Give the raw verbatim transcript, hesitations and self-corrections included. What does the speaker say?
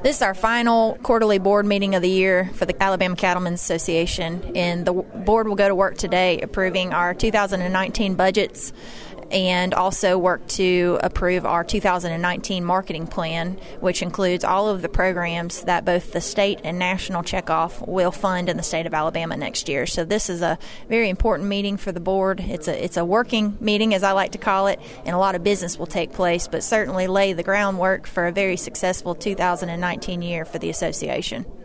This is our final quarterly board meeting of the year for the Alabama Cattlemen's Association, and the board will go to work today approving our two thousand nineteen budgets and also work to approve our two thousand nineteen marketing plan, which includes all of the programs that both the state and national checkoff will fund in the state of Alabama next year. So this is a very important meeting for the board. It's a it's a working meeting, as I like to call it, and a lot of business will take place, but certainly lay the groundwork for a very successful two thousand nineteen year for the association.